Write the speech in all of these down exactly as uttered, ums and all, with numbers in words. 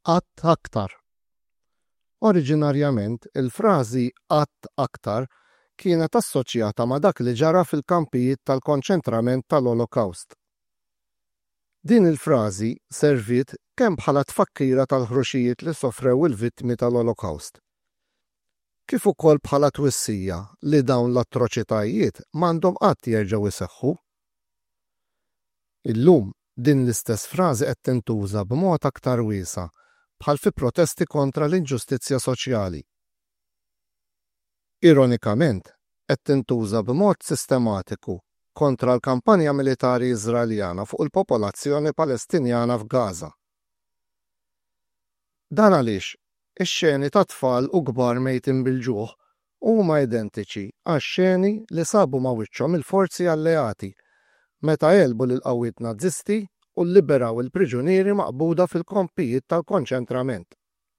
qatt aktar. Oriġinarjament il-frażi qatt aktar kienet assoċjata ma' dak li ġara fil-kampijiet tal-konċentrament tal-Olokawst. Din il-frażi serviet kemm bħala tfakkira tal-ħruxijiet li sofrew il-vittmi tal-Olokawst, kif ukoll bħala twissija li dawn l-atroċitajiet m'għandhom qatt jerġgħu iseħħu. Illum din l-istess frażi qed tintuża b'mod aktar wiesa' bħal fi protesti kontra l-inġustizzja soċjali. Ironikament, qed tintuża b'mod sistematiku kontra l-kampanja militari Iżraeljana fuq il-popolazzjoni Palestinjana f'Gaza. Dan għaliex ix-xeni ta' tfal u kbar mejtin bil-ġuħ huma identiċi għax-xeni li sabu ma' wiċċhom il-forzi alleati meta għelbu lil qawwiet Nazisti u lliberaw il-priġunieri maqbuda fil-kampijiet tal-konċentrament.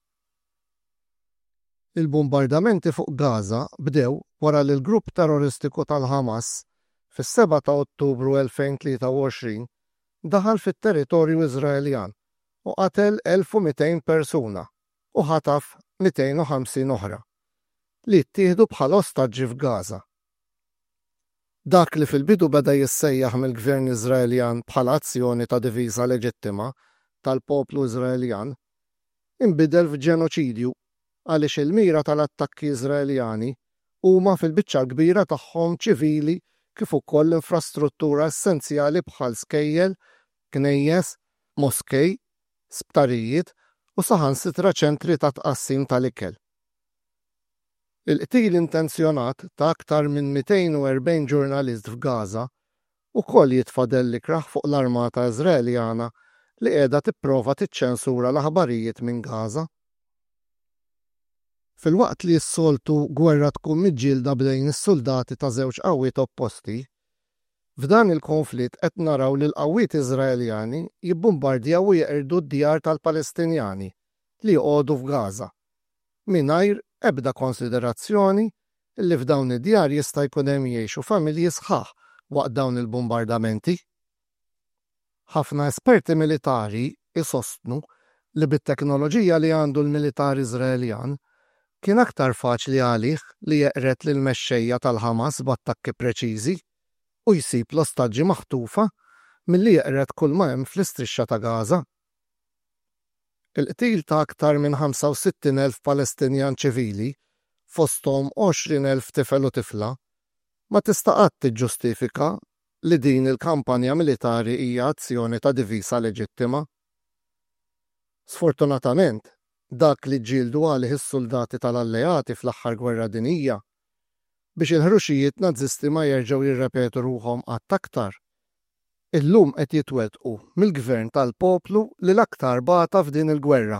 Il-bombardamenti fuq Gaza bdew wara li l-grupp terroristiku tal-Hamas fis-seba' ta' Ottubru elfejn u tlieta u għoxrin daħal fit-territorju Iżraeljan u qatel elf u mitejn persuna u ħataf mitejn u ħamsin oħra li ttieħdu bħal ostaġġi f'Gaza. Dak li fil-bidu beda jissejjaħ mill-Gvern Iżraeljan bħala azzjoni ta' diviża leġittima tal-poplu Iżraeljan inbidel f'ġenoċidju għaliex il-mira tal-attakki Iżraeljani huma fil-biċċa kbira tagħhom ċivili kif ukoll infrastruttura essenzjali bħal skejjel, knejjes, moskej, sptarijiet u saħansitra ċentri ta' tqassim tal-ikel. Il-qtil intenzjonat ta' aktar minn mitejn u erbgħin ġurnalist f'Gaza ukoll jitfadel l-ikraħ fuq l-Armata Iżraeljana li qiegħda tipprova tiċċensura l-aħbarijiet minn Gaza. Fil-waqt li s-soltu gwerra tkun miġġielda bejn is-soldati ta' żewġ qawwiet opposti, f'dan il-konflitt qed naraw li l-qawwiet Iżraeljani jibbombardjaw u jeqirdu d-djar tal-Palestinjani li jqogħdu f'Gaza mingħajr ebda konsiderazzjoni li f'dawn id-djar jista' jkun hemm jgħixu familji sħaħ waqt dawn il-bombardamenti. Ħafna esperti militari isostnu li bit-teknoloġija li għandu l-militar Iżraeljan kien aktar faċli għalih li jeqret lil mexxejja tal-Ħamas b'attakki preċiżi u jsib l-ostaġġi maħtufa milli jeqret kull ma hemm fl-istrixxa ta' Gaza. Il-qtil ta' aktar minn ħamsa u sittin elf Palestinjan ċivili fosthom għoxrin elf tifel u tifla ma tista' qatt tiġġustifika li din il-kampanja militari hija azzjoni ta' diviża leġittima. Sfortunatament, dak li ġildu għalih is-soldati tal-alleati fl-aħħar gwerra dinjija biex il-ħruxijiet Nazisti ma jerġgħu jirrepetu ruhom qatt aktar. Illum qed jitwettqu mill-gvern tal-poplu li l-aktar bata f'din il-gwerra.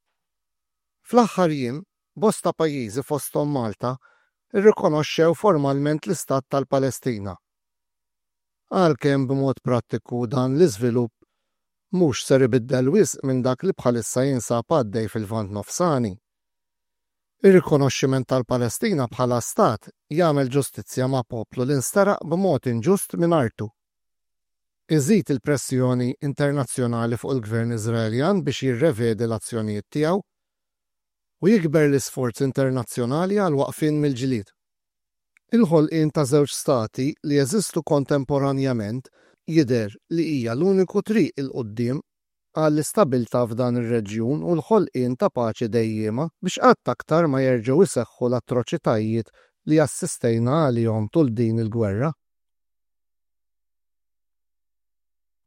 Fl-aħħar jiem, bosta pajjiżi fosthom Malta irrikonoxxew formalment l-Istat tal-Palestina. Għalkemm b'mod prattiku dan l-iżvilupp mhux ser ibiddel wisq minn dak li bħalissa jinsab għaddej fil-Lvant Nofsani. Ir-rikonoxximent tal-Palestina bħala stat jagħmel ġustizzja ma' poplu li nsteraq b'mod inġust minn artu. Iżid il-pressjoni internazzjonali fuq il-Gvern Iżraeljan biex jirrevedi l-azzjonijiet tiegħu u jikber l-isforz internazzjonali għal waqfien mill-ġlied. Il-ħolqien ta' żewġ stati li jeżistu kontemporanjament jidher li hija l-uniku triq il qudiem għall-istabbiltà f'dan ir-reġjun u l-ħolqien ta' paċi dejjema biex qatt aktar ma jerġgħu jseħħu l-atroċitajiet li assistejna għalihom tul din il-gwerra.